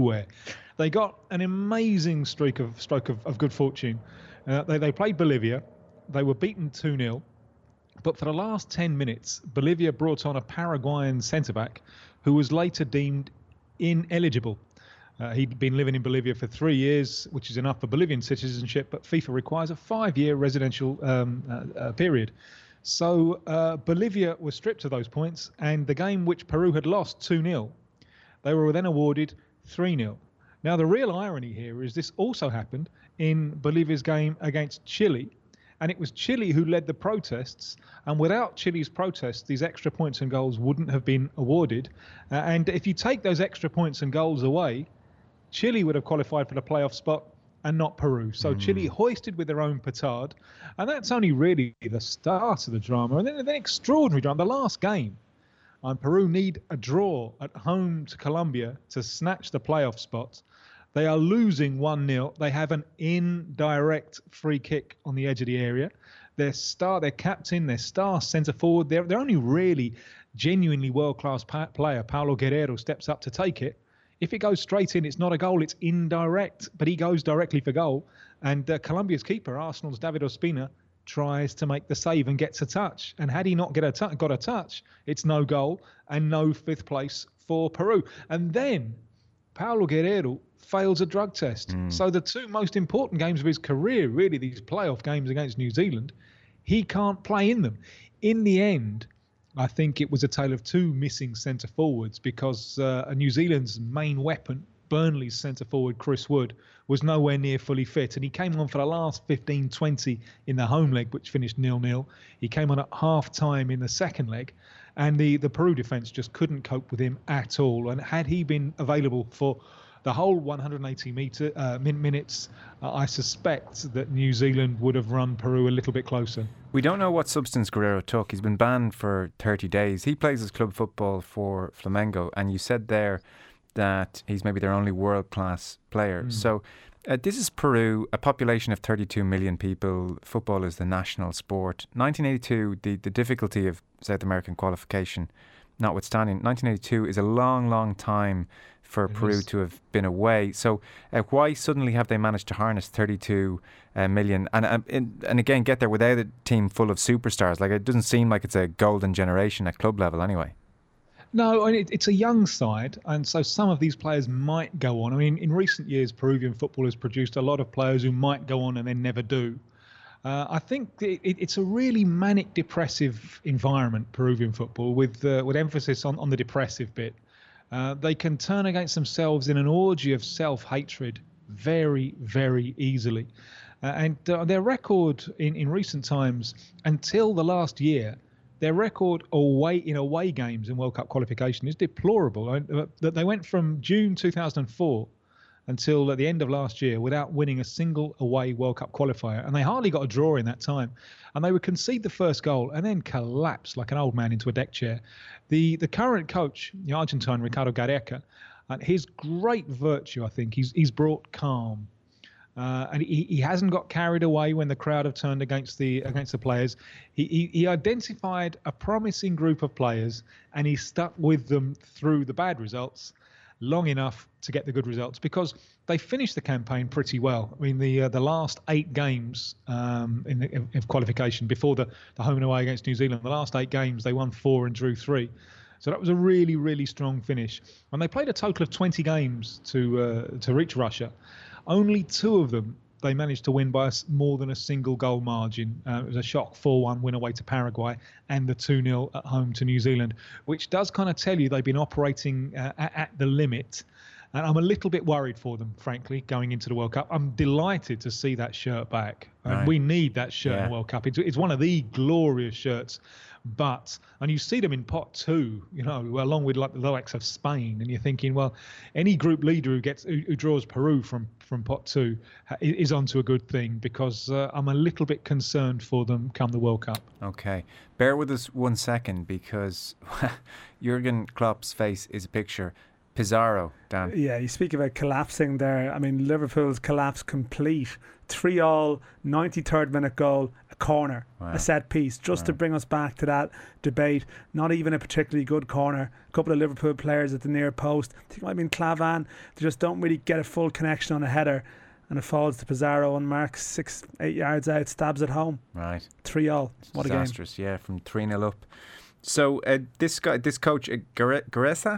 They got an amazing stroke of good fortune. They played Bolivia. They were beaten 2-0. But for the last 10 minutes, Bolivia brought on a Paraguayan centre-back who was later deemed ineligible. He'd been living in Bolivia for 3 years, which is enough for Bolivian citizenship, but FIFA requires a 5-year residential period. So Bolivia was stripped of those points, and the game which Peru had lost 2-0, they were then awarded 3-0. Now, the real irony here is this also happened in Bolivia's game against Chile, and it was Chile who led the protests, and without Chile's protests, these extra points and goals wouldn't have been awarded. And if you take those extra points and goals away, Chile would have qualified for the playoff spot and not Peru. So Chile hoisted with their own petard, and that's only really the start of the drama. And then extraordinary drama, the last game. Peru need a draw at home to Colombia to snatch the playoff spot. They are losing 1-0. They have an indirect free kick on the edge of the area. Their captain, their star centre forward, they're only really genuinely world-class player, Paulo Guerrero, steps up to take it. If it goes straight in, it's not a goal, it's indirect, but he goes directly for goal. And Colombia's keeper, Arsenal's David Ospina, tries to make the save and gets a touch. And had he not got a touch, it's no goal and no fifth place for Peru. And then Paulo Guerrero fails a drug test. So the two most important games of his career, really, these playoff games against New Zealand, he can't play in them. In the end, I think it was a tale of two missing centre forwards because New Zealand's main weapon, Burnley's centre forward Chris Wood, was nowhere near fully fit, and he came on for the last 15-20 in the home leg, which finished 0-0. He came on at half-time in the second leg, and the Peru defence just couldn't cope with him at all. And had he been available for the whole 180 minutes, I suspect that New Zealand would have run Peru a little bit closer. We don't know what substance Guerrero took. He's been banned for 30 days. He plays his club football for Flamengo, and you said there that he's maybe their only world-class player. So this is Peru, a population of 32 million people. Football is the national sport. 1982, the difficulty of South American qualification notwithstanding, 1982 is a long, long time for Peru to have been away. So why suddenly have they managed to harness 32 million and again get there without a team full of superstars? Like, it doesn't seem like it's a golden generation at club level anyway. No, it's a young side, and so some of these players might go on. I mean, in recent years, Peruvian football has produced a lot of players who might go on and then never do. I think it's a really manic, depressive environment, Peruvian football, with emphasis on the depressive bit. They can turn against themselves in an orgy of self-hatred very, very easily. And their record in recent times, until the last year, their record in away games in World Cup qualification is deplorable. They went from June 2004 until at the end of last year without winning a single away World Cup qualifier, and they hardly got a draw in that time. And they would concede the first goal and then collapse like an old man into a deck chair. The current coach, the Argentine Ricardo Gareca, his great virtue, I think, he's brought calm. And he hasn't got carried away when the crowd have turned against the players. He identified a promising group of players, and he stuck with them through the bad results long enough to get the good results, because they finished the campaign pretty well. I mean, the last 8 games in qualification before the home and away against New Zealand, the last 8 games they won 4 and drew 3. So that was a really, really strong finish. And they played a total of 20 games to reach Russia. Only 2 of them they managed to win by more than a single goal margin. It was a shock 4-1 win away to Paraguay and the 2-0 at home to New Zealand, which does kind of tell you they've been operating at the limit. And I'm a little bit worried for them, frankly, going into the World Cup. I'm delighted to see that shirt back. Right. We need that shirt in the World Cup. It's one of the glorious shirts. And you see them in pot 2, along with like the likes of Spain, and you're thinking, well, any group leader who draws Peru from pot 2 is onto a good thing, because I'm a little bit concerned for them come the World Cup. Okay, bear with us 1 second, because Jurgen Klopp's face is a picture. Pizarro, Dan. Yeah, you speak about collapsing there. I mean, Liverpool's collapse complete. 3-3, 93rd minute goal, a corner, a set piece, just to bring us back to that debate. Not even a particularly good corner. A couple of Liverpool players at the near post. I think it might have been Clavan. They just don't really get a full connection on a header. And it falls to Pizarro and Marks 6-8 yards out, stabs it home. Right. 3-3. What disastrous, a game. Yeah, from 3-0 up. So this coach, Gareca?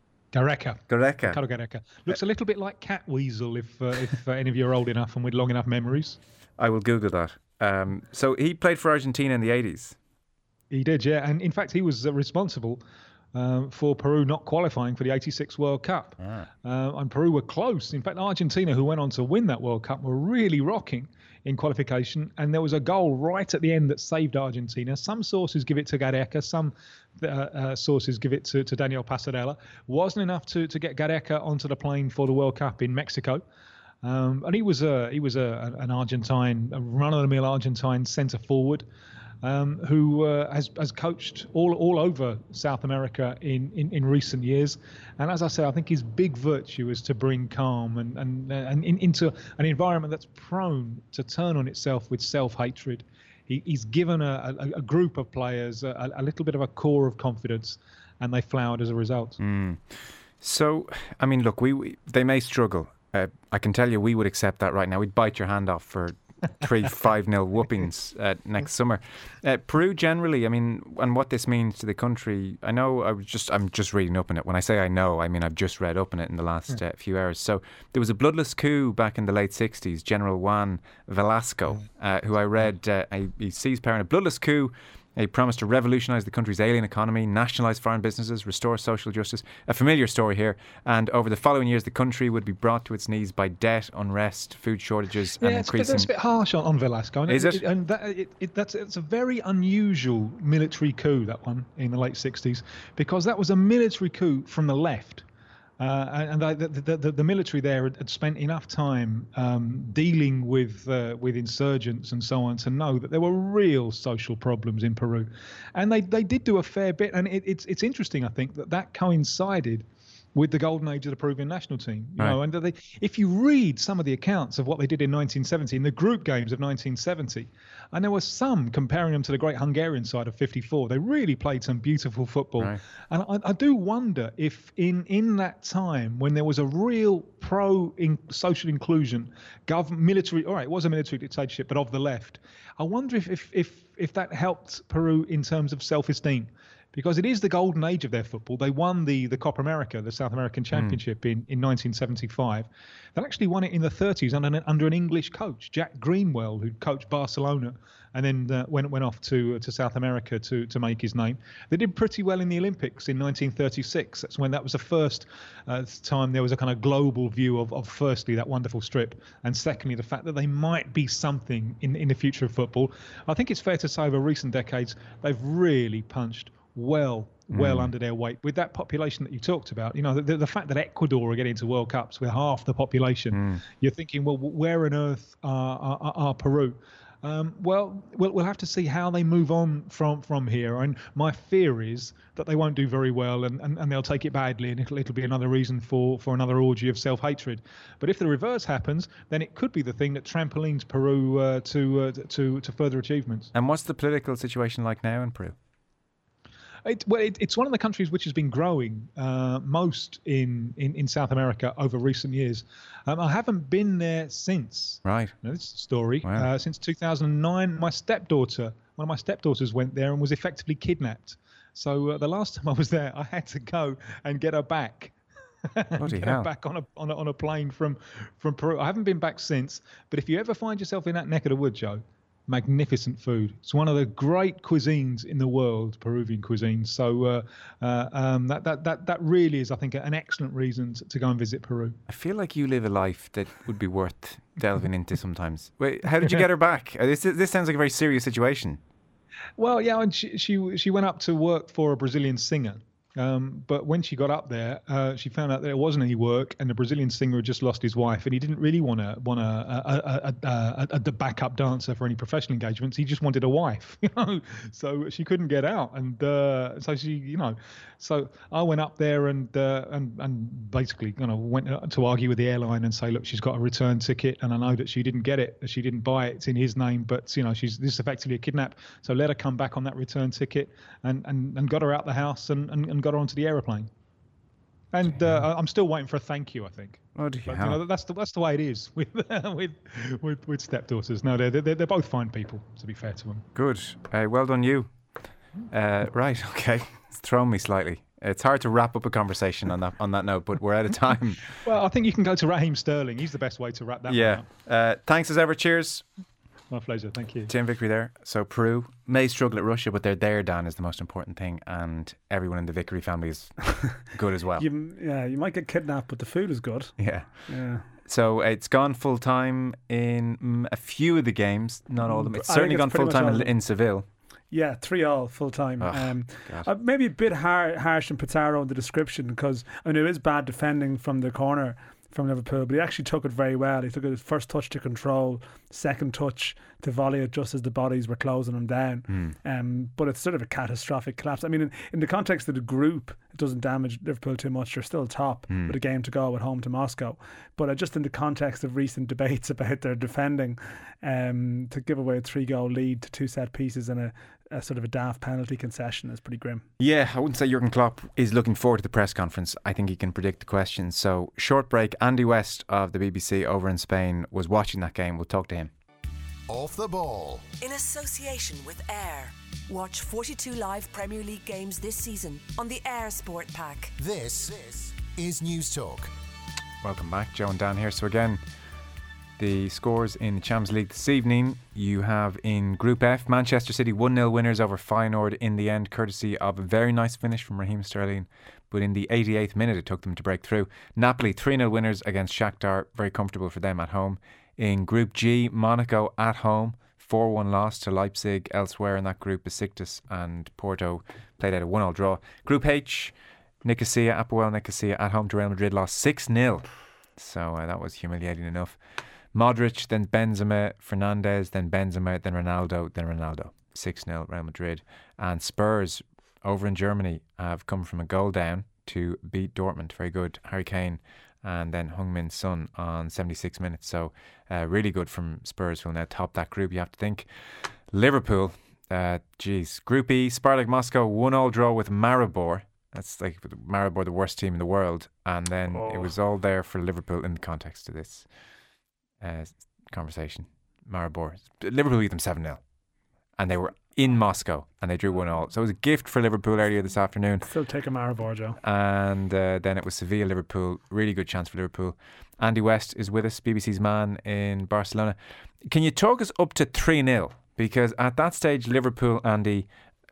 Gareca. Looks a little bit like Catweasel if any of you are old enough and with long enough memories. I will Google that. So he played for Argentina in the 80s. He did, yeah. And in fact, he was responsible for Peru not qualifying for the 86 World Cup. And Peru were close. In fact, Argentina, who went on to win that World Cup, were really rocking in qualification, and there was a goal right at the end that saved Argentina. Some sources give it to Gareca, some sources give it to Daniel Pasarela. Wasn't enough to get Gareca onto the plane for the World Cup in Mexico. And he was an Argentine, a run-of-the-mill Argentine centre forward. Who has coached all over South America in recent years, and as I say, I think his big virtue is to bring calm and into an environment that's prone to turn on itself with self-hatred. He's given a group of players a little bit of a core of confidence, and they flowered as a result. So, I mean, look, they may struggle. I can tell you, we would accept that right now. We'd bite your hand off for 3-5-0 whoopings next summer. Peru generally, I mean, and what this means to the country, I know I'm just reading up on it. When I say I know, I mean I've just read up on it in the last few hours. So there was a bloodless coup back in the late 60s. General Juan Velasco, who I read, he seized power in a bloodless coup. He promised to revolutionise the country's alien economy, nationalise foreign businesses, restore social justice. A familiar story here. And over the following years, the country would be brought to its knees by debt, unrest, food shortages, and increasing... It's a bit harsh on Velasco. Is it? It's a very unusual military coup, that one, in the late 60s, because that was a military coup from the left. The military there had spent enough time dealing with insurgents and so on to know that there were real social problems in Peru, and they did do a fair bit. And it's interesting, I think, that coincided with the golden age of the Peruvian national team. You know, and if you read some of the accounts of what they did in 1970, in the group games of 1970, and there were some comparing them to the great Hungarian side of 54, they really played some beautiful football. Right. And I do wonder if in that time, when there was a real social inclusion, military, all right, it was a military dictatorship, but of the left, I wonder if that helped Peru in terms of self-esteem. Because it is the golden age of their football. They won the Copa America, the South American Championship, in 1975. They actually won it in the 30s under an English coach, Jack Greenwell, who coached Barcelona and then went off to South America to make his name. They did pretty well in the Olympics in 1936. That's when that was the first time there was a kind of global view of firstly, that wonderful strip, and secondly, the fact that they might be something in the future of football. I think it's fair to say over recent decades, they've really punched well under their weight with that population that you talked about. You know, the fact that Ecuador are getting to World Cups with half the population, you're thinking, well, where on earth are Peru? Well, we'll have to see how they move on from here. And my fear is that they won't do very well, and they'll take it badly, and it'll be another reason for another orgy of self-hatred. But if the reverse happens, then it could be the thing that trampolines Peru to further achievements. And what's the political situation like now in Peru? It's one of the countries which has been growing most in South America over recent years. I haven't been there since. Right. This is a story. Wow. Since 2009, one of my stepdaughters went there and was effectively kidnapped. So the last time I was there, I had to go and get her back. Her back on a plane from Peru. I haven't been back since. But if you ever find yourself in that neck of the wood, Joe, magnificent food. It's one of the great cuisines in the world, Peruvian cuisine. So that really is, I think, an excellent reason to go and visit Peru. I feel like you live a life that would be worth delving into sometimes. Wait, how did you get her back? This sounds like a very serious situation. Well, yeah, and she went up to work for a Brazilian singer. But when she got up there, she found out that it wasn't any work, and the Brazilian singer had just lost his wife, and he didn't really want a backup dancer for any professional engagements. He just wanted a wife, So she couldn't get out, and so she, so I went up there and basically, went to argue with the airline and say, look, she's got a return ticket, and I know that she didn't get it, she didn't buy it, it's in his name, but this is effectively a kidnap. So let her come back on that return ticket, and got her out the house and got her onto the aeroplane. And I'm still waiting for a thank you, I think. Oh, but, that's the way it is with stepdaughters. No, they're both fine people, to be fair to them. Good. Well done, you. Right. Okay. It's thrown me slightly. It's hard to wrap up a conversation on that note, but we're out of time. Well, I think you can go to Raheem Sterling. He's the best way to wrap that one up. Thanks as ever. Cheers. My pleasure, thank you. Team victory there. So Peru may struggle at Russia, but they're there, Dan, is the most important thing, and everyone in the Vickery family is good as well. You might get kidnapped, but the food is good. Yeah. So it's gone full time in a few of the games, not all of them. It's certainly gone full time in Seville. Yeah, 3-3 full time. Maybe a bit harsh on Pizarro in the description, because it is bad defending from the corner from Liverpool, but he actually took it very well. He took his first touch to control, second touch to volley it just as the bodies were closing him down. But it's sort of a catastrophic collapse. I mean, in the context of the group, it doesn't damage Liverpool too much. They're still top with a game to go at home to Moscow. But just in the context of recent debates about their defending, to give away a 3-goal lead to 2 set pieces and a sort of a daft penalty concession is pretty grim. Yeah, I wouldn't say Jurgen Klopp is looking forward to the press conference. I think he can predict the questions. So, short break. Andy West of the BBC over in Spain was watching that game. We'll talk to him. Off the ball. In association with Air. Watch 42 live Premier League games this season on the Air Sport Pack. This is News Talk. Welcome back. Joe and Dan here. So again, the scores in the Champions League this evening. You have in Group F, Manchester City 1-0 winners over Feyenoord in the end, courtesy of a very nice finish from Raheem Sterling. But in the 88th minute, it took them to break through. Napoli 3-0 winners against Shakhtar, very comfortable for them at home. In Group G, Monaco at home, 4-1 loss to Leipzig. Elsewhere in that group, Besiktas and Porto played out a 1-1 draw. Group H, Nicosia, Apoel Nicosia at home to Real Madrid, lost 6-0. So that was humiliating enough. Modric, then Benzema, Fernandes, then Benzema, then Ronaldo. 6-0 Real Madrid. And Spurs over in Germany have come from a goal down to beat Dortmund. Very good. Harry Kane and then Heung-min Son on 76 minutes. So really good from Spurs, who will now top that group, you have to think. Liverpool, Group E, Spartak Moscow 1-1 draw with Maribor. That's like Maribor, the worst team in the world. And then it was all there for Liverpool in the context of this conversation. Maribor, Liverpool beat them 7-0, and they were in Moscow and they drew 1-1. So it was a gift for Liverpool earlier this afternoon. Still take a Maribor, Joe. And then it was Sevilla Liverpool, really good chance for Liverpool. Andy West is with us, BBC's man in Barcelona. Can you talk us up to 3-0? Because at that stage, Liverpool, Andy,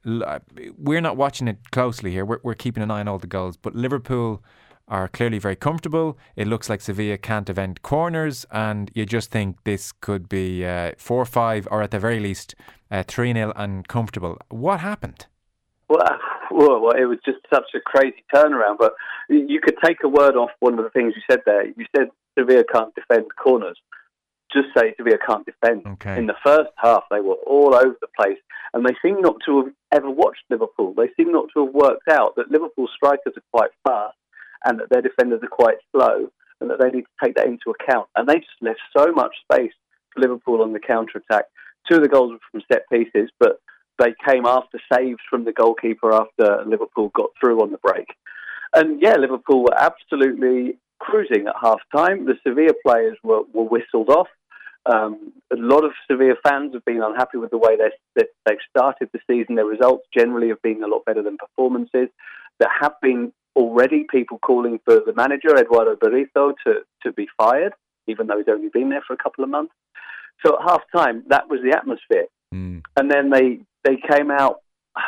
we're not watching it closely here. We're keeping an eye on all the goals, but Liverpool are clearly very comfortable. It looks like Sevilla can't defend corners, and you just think this could be 4-5 or at the very least 3-0 and comfortable. What happened? Well, it was just such a crazy turnaround. But you could take a word off one of the things you said there. You said Sevilla can't defend corners. Just say Sevilla can't defend. Okay. In the first half, they were all over the place, and they seem not to have ever watched Liverpool. They seem not to have worked out that Liverpool strikers are quite fast, and that their defenders are quite slow, and that they need to take that into account. And they just left so much space for Liverpool on the counter-attack. 2 of the goals were from set pieces, but they came after saves from the goalkeeper after Liverpool got through on the break. And yeah, Liverpool were absolutely cruising at half-time. The Sevilla players were whistled off. A lot of Sevilla fans have been unhappy with the way they've started the season. Their results generally have been a lot better than performances. There have been already people calling for the manager, Eduardo Berizzo, to be fired, even though he's only been there for a couple of months. So at half-time, that was the atmosphere. And then they came out.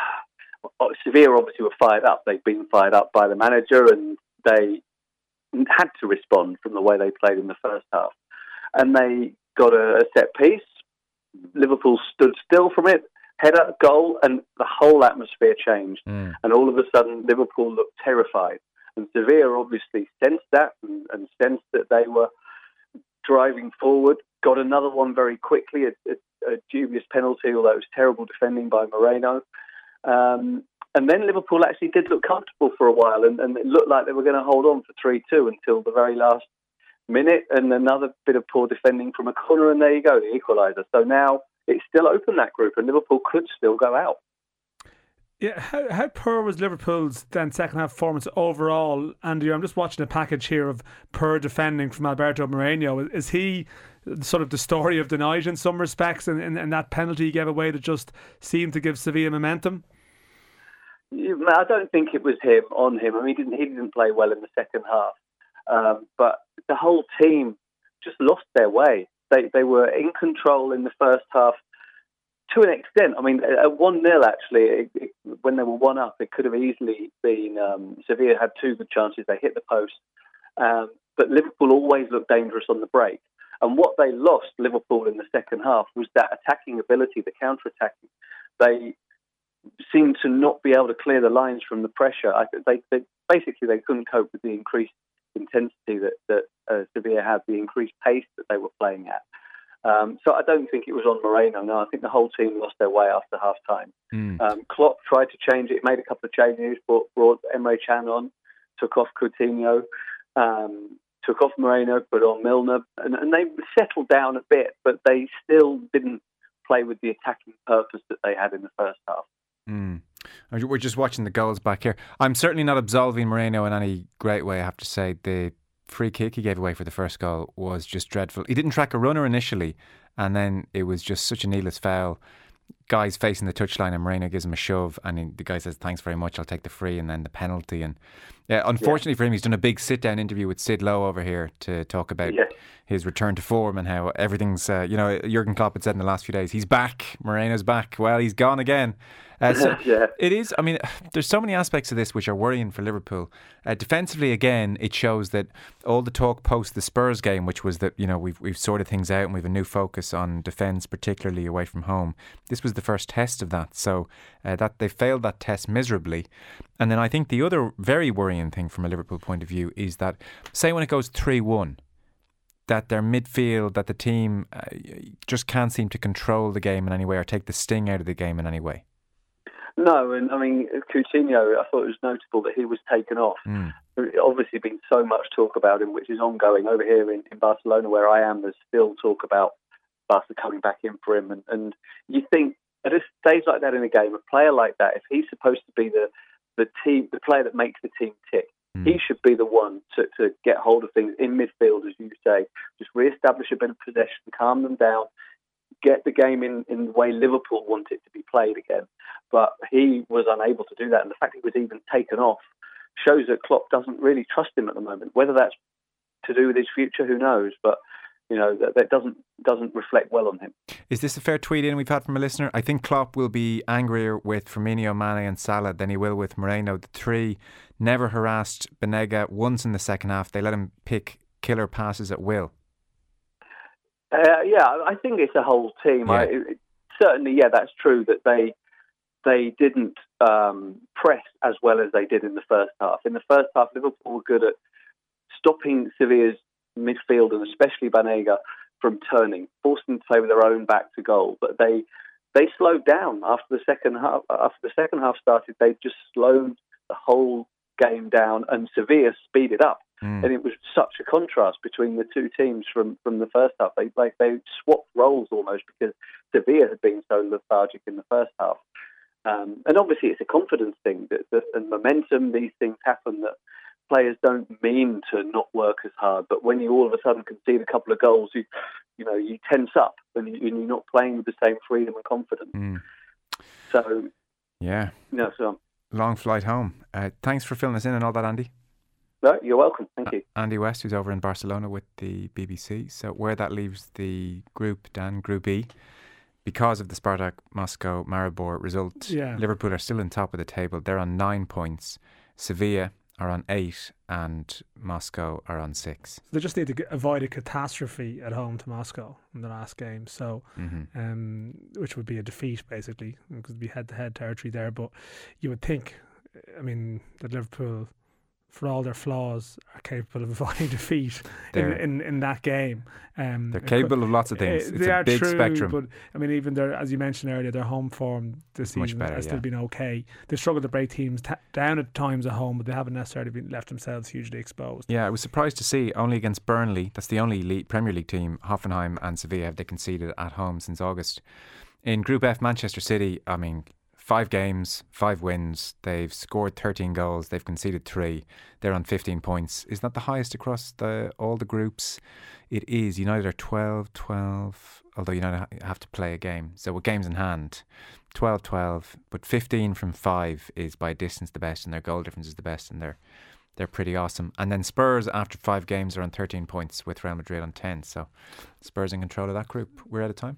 Sevilla obviously were fired up. They've been fired up by the manager, and they had to respond from the way they played in the first half. And they got a set piece. Liverpool stood still from it, header, goal, and the whole atmosphere changed. And all of a sudden, Liverpool looked terrified. And Sevilla obviously sensed that and sensed that they were driving forward. Got another one very quickly, a dubious penalty, although it was terrible defending by Moreno. And then Liverpool actually did look comfortable for a while, and it looked like they were going to hold on for 3-2 until the very last minute, and another bit of poor defending from a corner, and there you go, the equaliser. So now it's still open, that group, and Liverpool could still go out. Yeah, how poor was Liverpool's then second half performance overall, Andy? I'm just watching a package here of poor defending from Alberto Moreno. Is he sort of the story of the night in some respects, and that penalty he gave away that just seemed to give Sevilla momentum? I don't think it was him on him. I mean, he didn't play well in the second half, but the whole team just lost their way. They were in control in the first half to an extent. I mean, at 1-0 actually, when they were 1-up, it could have easily been Sevilla had two good chances. They hit the post, but Liverpool always looked dangerous on the break. And what they lost, Liverpool, in the second half was that attacking ability, the counter-attacking. They seemed to not be able to clear the lines from the pressure. They couldn't cope with the increased intensity that Sevilla had, the increased pace that they were playing at. So I don't think it was on Moreno. No, I think the whole team lost their way after half-time. Klopp tried to change it, made a couple of changes, brought Emre Can on, took off Coutinho, took off Moreno, put on Milner, and they settled down a bit, but they still didn't play with the attacking purpose that they had in the first half. We're just watching the goals back here. I'm certainly not absolving Moreno in any great way, I have to say. The free kick he gave away for the first goal was just dreadful. He didn't track a runner initially, and then it was just such a needless foul. Guy's facing the touchline and Moreno gives him a shove, and the guy says, "Thanks very much, I'll take the free," and then the penalty. And unfortunately for him, he's done a big sit-down interview with Sid Lowe over here to talk about his return to form and how everything's, Jurgen Klopp had said in the last few days, he's back, Moreno's back. Well, he's gone again. It is, I mean, there's so many aspects of this which are worrying for Liverpool. Defensively, again, it shows that all the talk post the Spurs game, which was that, we've sorted things out and we've a new focus on defence, particularly away from home. This was the first test of that. So that they failed that test miserably. And then I think the other very worrying thing from a Liverpool point of view is that, say when it goes 3-1, that their midfield, that the team just can't seem to control the game in any way or take the sting out of the game in any way. No, and I mean, Coutinho, I thought it was notable that he was taken off. There's obviously been so much talk about him, which is ongoing. Over here in Barcelona, where I am, there's still talk about Barca coming back in for him. And you think, at a stage like that in a game, a player like that, if he's supposed to be the player that makes the team tick, he should be the one to get hold of things in midfield, as you say. Just re-establish a bit of possession, calm them down, get the game in the way Liverpool want it to be played again. But he was unable to do that, and the fact he was even taken off shows that Klopp doesn't really trust him at the moment. Whether that's to do with his future, who knows? But that doesn't reflect well on him. Is this a fair tweet in we've had from a listener? I think Klopp will be angrier with Firmino, Mane and Salah than he will with Moreno. The three never harassed Banega once in the second half. They let him pick killer passes at will. I think it's a whole team. Certainly, that's true that they didn't press as well as they did in the first half. In the first half, Liverpool were good at stopping Sevilla's midfield and especially Banega from turning, forced them to play with their own back to goal. But they slowed down after the second half. After the second half started, they just slowed the whole game down, and Sevilla speeded up. And it was such a contrast between the two teams from the first half. They swapped roles almost because Sevilla had been so lethargic in the first half. And obviously it's a confidence thing and momentum. These things happen that players don't mean to not work as hard, but when you all of a sudden concede a couple of goals, you tense up and you're not playing with the same freedom and confidence. So long flight home. Thanks for filling us in and all that, Andy. No, you're welcome. Thank you. Andy West, who's over in Barcelona with the BBC. So where that leaves the group, Dan, Group E, because of the Spartak Moscow Maribor result, Liverpool are still on top of the table. They're on 9 points. Sevilla are on 8 and Moscow are on 6. So they just need to avoid a catastrophe at home to Moscow in the last game. So, which would be a defeat basically, because it'd be head-to-head territory there. But you would think, I mean, that Liverpool, for all their flaws, are capable of avoiding defeat in that game. They're capable of lots of things. It's a big spectrum. But I mean, even their, as you mentioned earlier, their home form this season has still been okay. They struggled to break teams down at times at home, but they haven't necessarily been left themselves hugely exposed. Yeah, I was surprised to see only against Burnley, that's the only Premier League team, Hoffenheim and Sevilla, have they conceded at home since August. In Group F, Manchester City, I mean, 5 games, 5 wins. They've scored 13 goals. They've conceded 3. They're on 15 points. Is that the highest across all the groups? It is. United are 12, although United have to play a game. So with games in hand, 12, but 15 from 5 is by distance the best, and their goal difference is the best, and they're pretty awesome. And then Spurs, after 5 games, are on 13 points with Real Madrid on 10. So Spurs in control of that group. We're out of time.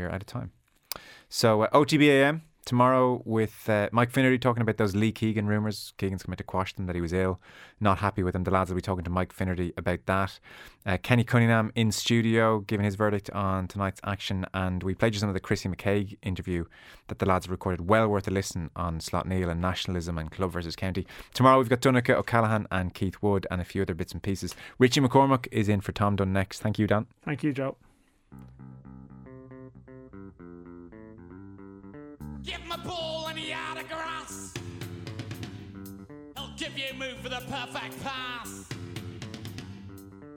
So OTBAM tomorrow with Mike Finnerty talking about those Lee Keegan rumours. Keegan's coming to quash them, that he was ill, not happy with him. The lads will be talking to Mike Finnerty about that. Kenny Cunningham in studio giving his verdict on tonight's action, and we played you some of the Chrissy McKay interview that the lads have recorded. Well worth a listen on Slot Neal and nationalism and club versus county. Tomorrow we've got Donncha O'Callaghan and Keith Wood and a few other bits and pieces. Richie McCormack is in for Tom Dunn next. Thank you, Dan. Thank you, Joe. Give him a ball and he out of grass. He'll give you a move for the perfect pass.